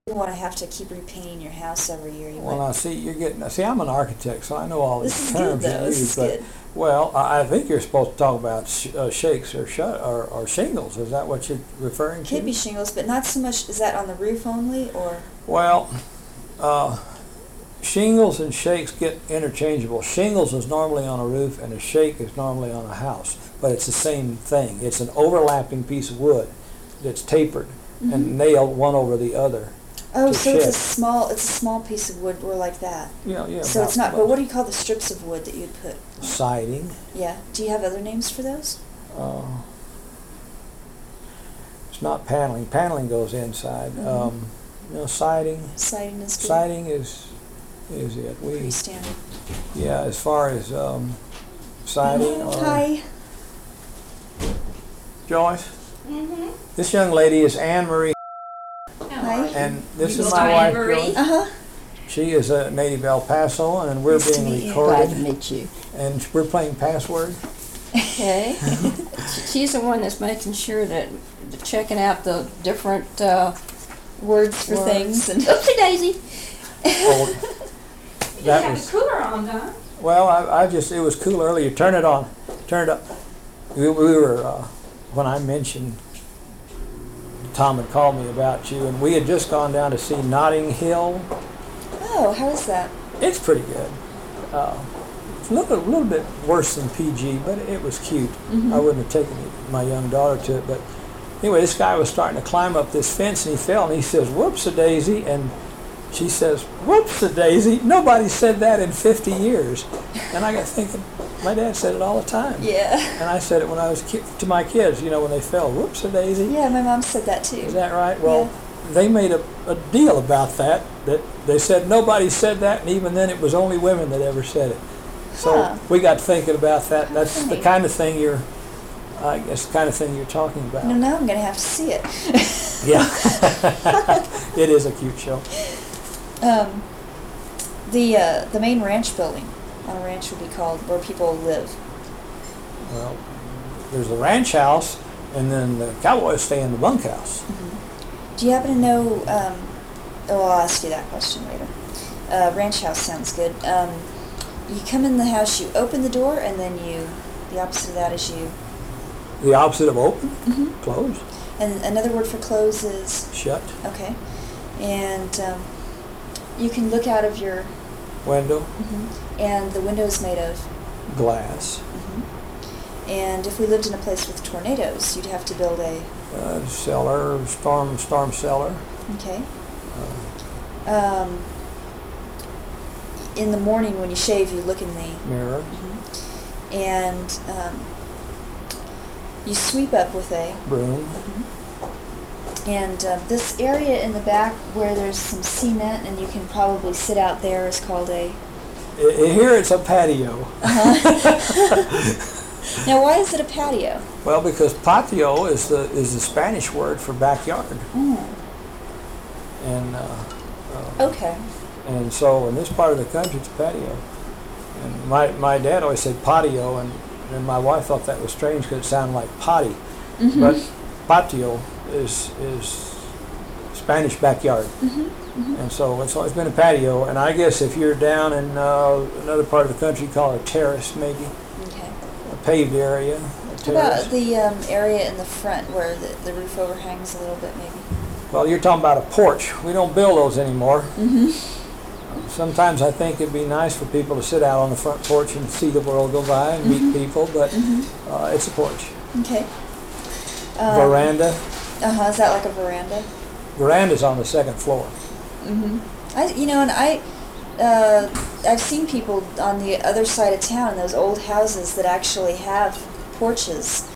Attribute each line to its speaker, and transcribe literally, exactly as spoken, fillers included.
Speaker 1: You want to have to keep repainting your house every year. You
Speaker 2: Well,
Speaker 1: might-
Speaker 2: now see, you're getting. See, I'm an architect, so I know all
Speaker 1: This
Speaker 2: these
Speaker 1: is good,
Speaker 2: terms
Speaker 1: though.
Speaker 2: you
Speaker 1: This
Speaker 2: use.
Speaker 1: is
Speaker 2: But
Speaker 1: good.
Speaker 2: well, I, I think you're supposed to talk about sh- uh, shakes or, sh- or or shingles. Is that what you're referring to?
Speaker 1: Could be shingles, but not so much. Is that on the roof only, or?
Speaker 2: Well, uh, shingles and shakes get interchangeable. Shingles is normally on a roof, and a shake is normally on a house. But it's the same thing. It's an overlapping piece of wood that's tapered
Speaker 1: Mhm.
Speaker 2: and nailed one over the other.
Speaker 1: Oh,
Speaker 2: to
Speaker 1: so it's a
Speaker 2: shed.
Speaker 1: small. It's a small piece of wood, or like that.
Speaker 2: Yeah, yeah.
Speaker 1: So
Speaker 2: about-
Speaker 1: it's not. But
Speaker 2: about
Speaker 1: what do you call the strips of wood that you'd put?
Speaker 2: siding?
Speaker 1: Yeah. Do you have other names for those?
Speaker 2: Uh, it's not paneling. Paneling goes inside.
Speaker 1: Mhm.
Speaker 2: Um, you know, siding.
Speaker 1: Siding is good.
Speaker 2: Siding is is it. We
Speaker 1: Pretty standard.
Speaker 2: yeah. As far as um, siding or
Speaker 1: Hi.
Speaker 2: Joyce,
Speaker 3: Mm-hmm.
Speaker 2: this young lady is Anne Marie,
Speaker 1: Hi.
Speaker 2: and this
Speaker 3: You
Speaker 2: is
Speaker 3: go
Speaker 2: my
Speaker 3: by
Speaker 2: wife.
Speaker 3: Anne Marie?
Speaker 2: Joyce.
Speaker 1: Uh huh.
Speaker 2: She is a native El Paso, and we're
Speaker 1: Nice to
Speaker 2: being
Speaker 1: meet you.
Speaker 4: Glad to
Speaker 2: recorded,
Speaker 4: meet you.
Speaker 2: and we're playing password.
Speaker 3: Okay. She's the one that's making sure that, checking out the different, uh,
Speaker 1: Words for
Speaker 3: Words.
Speaker 1: things and.
Speaker 3: oopsie daisy.
Speaker 2: Oh,
Speaker 3: You
Speaker 2: that
Speaker 3: have
Speaker 2: was
Speaker 3: the cooler on, Don.
Speaker 2: well. I, I just it was cool earlier. Turn it on. Turn it up. We, we were uh, when I mentioned. Tom had called me about you, and we had just gone down to see Notting Hill.
Speaker 1: Oh, how is that?
Speaker 2: It's pretty good. Uh, it's a little, little bit worse than P G, but it was cute.
Speaker 1: Mhm.
Speaker 2: I wouldn't have taken my young daughter to it, but anyway, this guy was starting to climb up this fence, and he fell, and he says, "Whoops-a-daisy," and she says, "Whoops-a-daisy." Nobody said that in fifty years, and I got thinking, my dad said it all the time.
Speaker 1: Yeah.
Speaker 2: And I said it when I was ki- to my kids, you know, when they fell, "Whoops-a-daisy."
Speaker 1: Yeah, my mom said that too.
Speaker 2: Is that right? Well, they made a, a deal about that, that they said nobody said that, and even then it was only women that ever said it. So
Speaker 1: Huh.
Speaker 2: we got thinking about that. That's the
Speaker 1: funny.
Speaker 2: kind of thing you're, I guess, the kind of thing you're talking about.
Speaker 1: No, now I'm gonna have to see it.
Speaker 2: Yeah. It is a cute show.
Speaker 1: Um, the uh, the main ranch building on a ranch would be called where people live.
Speaker 2: Well, there's the ranch house, and then the cowboys stay in the bunkhouse.
Speaker 1: Do you happen to know? Um, oh, I'll ask you that question later. Uh, ranch house sounds good. Um, you come in the house, you open the door, and then you. The opposite of that is you.
Speaker 2: The opposite of open,
Speaker 1: Mm-hmm.
Speaker 2: closed,
Speaker 1: And another word for close is
Speaker 2: shut,
Speaker 1: okay. And um, you can look out of your.
Speaker 2: window,
Speaker 1: And the window is made of.
Speaker 2: glass,
Speaker 1: And if we lived in a place with tornadoes, you'd have to build a.
Speaker 2: uh, cellar, storm, storm cellar.
Speaker 1: Okay. Um, in the morning when you shave, you look in the.
Speaker 2: Mirror,
Speaker 1: And um, you sweep up with a.
Speaker 2: broom,
Speaker 1: And uh, this area in the back where there's some cement and you can probably sit out there is called a.
Speaker 2: I- I- here it's a patio.
Speaker 1: Now, why is it a patio?
Speaker 2: Well, because patio is the is the Spanish word for backyard,
Speaker 1: Mm.
Speaker 2: and uh,
Speaker 1: Okay.
Speaker 2: and so in this part of the country it's a patio. And my my dad always said patio, and, and my wife thought that was strange because it sounded like potty,
Speaker 1: Mhm.
Speaker 2: but patio is is Spanish backyard,
Speaker 1: Mhm.
Speaker 2: and so it's always been a patio. And I guess if you're down in uh, another part of the country, call it a terrace, maybe
Speaker 1: Okay.
Speaker 2: a paved area. A
Speaker 1: How
Speaker 2: terrace.
Speaker 1: about the um, area in the front where the, the roof overhangs a little bit, maybe?
Speaker 2: Well, you're talking about a porch. We don't build those anymore.
Speaker 1: Mm-hmm.
Speaker 2: Sometimes I think it'd be nice for people to sit out on the front porch and see the world go by and meet
Speaker 1: Mhm.
Speaker 2: people, but
Speaker 1: Mm-hmm.
Speaker 2: uh, it's a porch.
Speaker 1: Okay. Um,
Speaker 2: Veranda.
Speaker 1: Uh huh. Is that like a veranda?
Speaker 2: Veranda's on the second floor.
Speaker 1: Mm-hmm. I, you know, and I, uh, I've seen people on the other side of town in those old houses that actually have porches